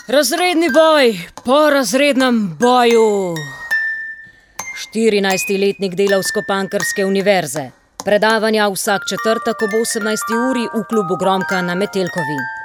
Razredni boj po razrednem boju. 14. letnik Delavsko-Pankrske univerze. Predavanja vsak četrtek ob 18. uri v klubu Gromka na Metelkovi.